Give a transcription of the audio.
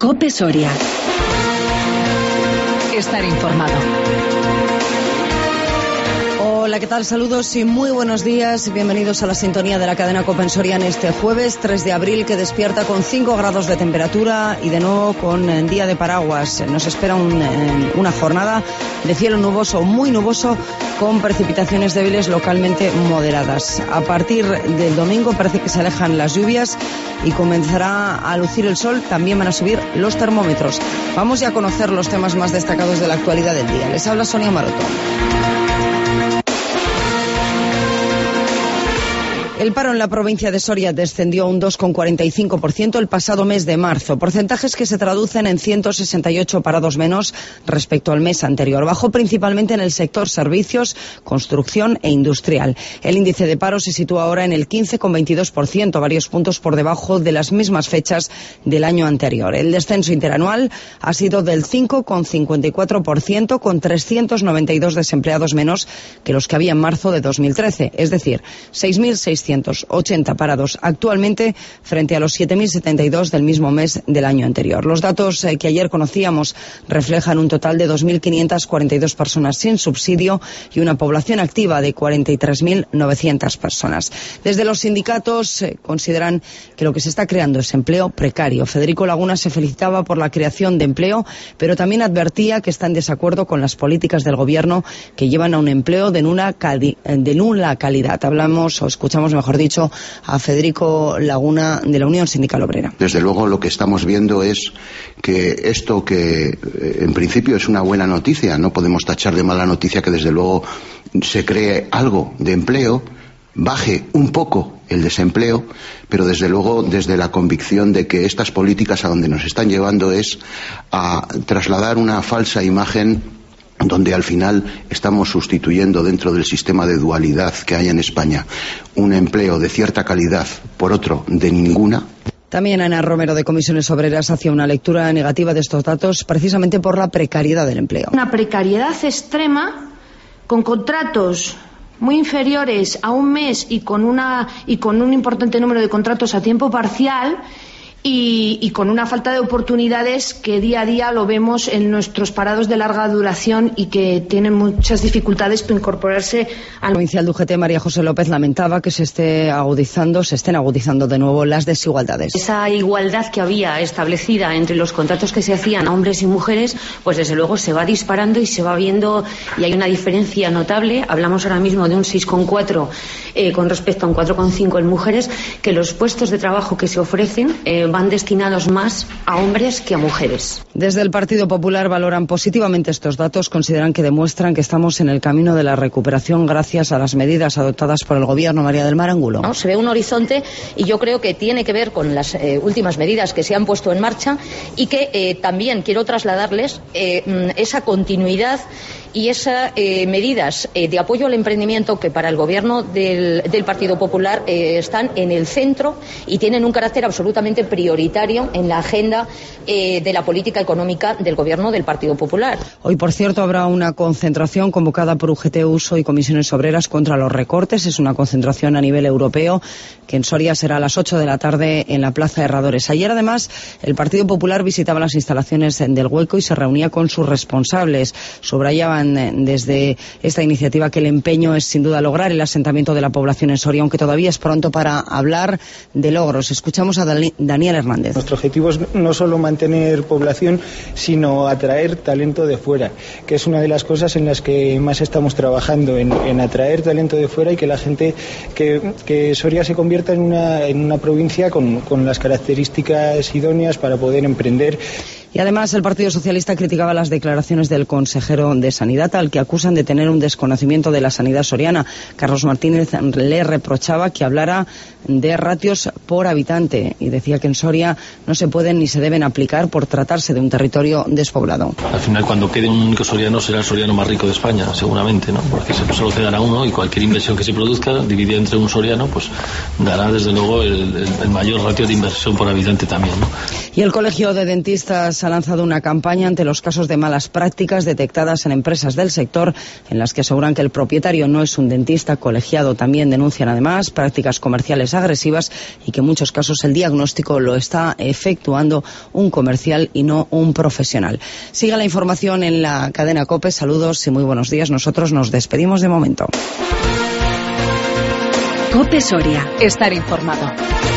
COPE Soria. Estar informado. Hola, ¿qué tal? Saludos y muy buenos días. Bienvenidos a la sintonía de la cadena COPE en Soria en este jueves 3 de abril, que despierta con 5 grados de temperatura y de nuevo con día de paraguas. Nos espera una jornada de cielo nuboso, muy nuboso, con precipitaciones débiles localmente moderadas. A partir del domingo parece que se alejan las lluvias y comenzará a lucir el sol. También van a subir los termómetros. Vamos ya a conocer los temas más destacados de la actualidad del día. Les habla Sonia Maroto. El paro en la provincia de Soria descendió un 2,45% el pasado mes de marzo, porcentajes que se traducen en 168 parados menos respecto al mes anterior. Bajó principalmente en el sector servicios, construcción e industrial. El índice de paro se sitúa ahora en el 15,22%, varios puntos por debajo de las mismas fechas del año anterior. El descenso interanual ha sido del 5,54%, con 392 desempleados menos que los que había en marzo de 2013, es decir, 6.680 parados actualmente frente a los 7.072 del mismo mes del año anterior. Los datos que ayer conocíamos reflejan un total de 2.542 personas sin subsidio y una población activa de 43.900 personas. Desde los sindicatos consideran que lo que se está creando es empleo precario. Federico Laguna se felicitaba por la creación de empleo, pero también advertía que está en desacuerdo con las políticas del gobierno que llevan a un empleo de nula calidad. Escuchamos mejor dicho, a Federico Laguna de la Unión Sindical Obrera. Desde luego lo que estamos viendo es que esto que en principio es una buena noticia, no podemos tachar de mala noticia que desde luego se cree algo de empleo, baje un poco el desempleo, pero desde luego desde la convicción de que estas políticas a donde nos están llevando es a trasladar una falsa imagen donde al final estamos sustituyendo dentro del sistema de dualidad que hay en España un empleo de cierta calidad por otro de ninguna. También Ana Romero de Comisiones Obreras hacía una lectura negativa de estos datos precisamente por la precariedad del empleo. Una precariedad extrema con contratos muy inferiores a un mes y con un importante número de contratos a tiempo parcial. Y con una falta de oportunidades que día a día lo vemos en nuestros parados de larga duración y que tienen muchas dificultades para incorporarse al... La provincial de UGT, María José López, lamentaba que se estén agudizando de nuevo las desigualdades. Esa igualdad que había establecida entre los contratos que se hacían a hombres y mujeres, pues desde luego se va disparando y se va viendo, y hay una diferencia notable. Hablamos ahora mismo de un 6,4 con respecto a un 4,5 en mujeres, que los puestos de trabajo que se ofrecen van destinados más a hombres que a mujeres. Desde el Partido Popular valoran positivamente estos datos, consideran que demuestran que estamos en el camino de la recuperación gracias a las medidas adoptadas por el Gobierno. María del Mar Angulo. ¿No? Se ve un horizonte y yo creo que tiene que ver con las últimas medidas que se han puesto en marcha y que también quiero trasladarles esa continuidad y esas medidas de apoyo al emprendimiento que para el Gobierno del Partido Popular están en el centro y tienen un carácter absolutamente prioritario en la agenda de la política económica del Gobierno del Partido Popular. Hoy, por cierto, habrá una concentración convocada por UGT, USO y Comisiones Obreras contra los recortes. Es una concentración a nivel europeo que en Soria será a las 8 de la tarde en la Plaza de Herradores. Ayer, además, el Partido Popular visitaba las instalaciones del Hueco y se reunía con sus responsables. Subrayaban desde esta iniciativa que el empeño es sin duda lograr el asentamiento de la población en Soria, aunque todavía es pronto para hablar de logros. Escuchamos a Daniel Hernández. Nuestro objetivo es no solo mantener población, sino atraer talento de fuera, que es una de las cosas en las que más estamos trabajando, en atraer talento de fuera y que la gente, que Soria se convierta en una provincia con las características idóneas para poder emprender. Y además el Partido Socialista criticaba las declaraciones del consejero de Sanidad, al que acusan de tener un desconocimiento de la sanidad soriana. Carlos Martínez le reprochaba que hablara de ratios por habitante y decía que en Soria no se pueden ni se deben aplicar por tratarse de un territorio despoblado. Al final, cuando quede un único soriano, será el soriano más rico de España, seguramente, ¿no? Porque solo quedará uno y cualquier inversión que se produzca, dividida entre un soriano, pues dará desde luego el mayor ratio de inversión por habitante también, ¿no? Y el Colegio de Dentistas ha lanzado una campaña ante los casos de malas prácticas detectadas en empresas del sector, en las que aseguran que el propietario no es un dentista colegiado. También denuncian además prácticas comerciales agresivas y que en muchos casos el diagnóstico lo está efectuando un comercial y no un profesional. Siga la información en la cadena COPE. Saludos y muy buenos días. Nosotros nos despedimos de momento. COPE Soria. Estar informado.